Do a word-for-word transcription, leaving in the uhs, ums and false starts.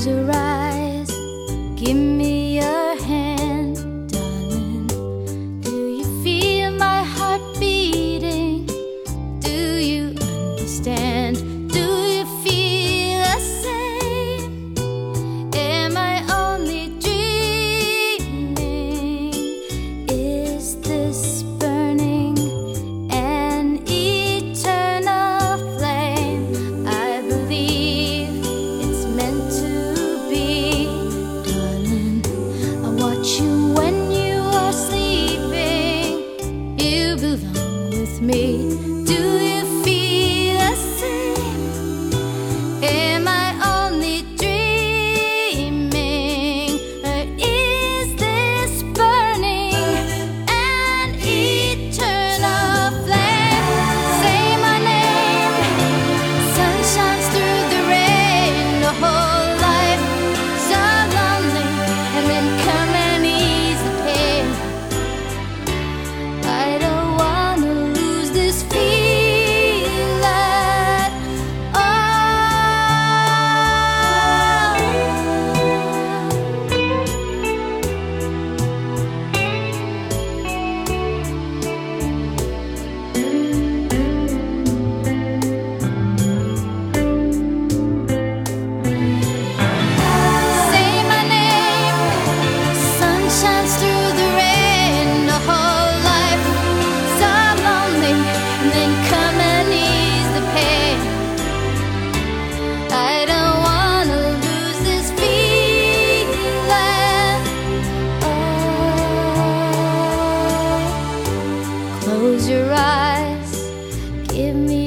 Close your eyes, give me your hand, darling. Do you feel my heart beating? Do you understand? Do you feel the same? Am I only dreaming? Is this burning an eternal flame? I believe it's meant to be, darling. I watch you when you are sleeping. You belong with me. Do you feel the same? Am I only dreaming? Or is this burning an eternal flame? Say my name. Sun shines through the rain. The whole life so lonely, and then come and ease the pain. I don't wanna lose this feeling at Say my name. Sun shines through the rain. The whole life so lonely, and then come and ease the pain. I don't wanna lose this feeling. Oh, close your eyes, give me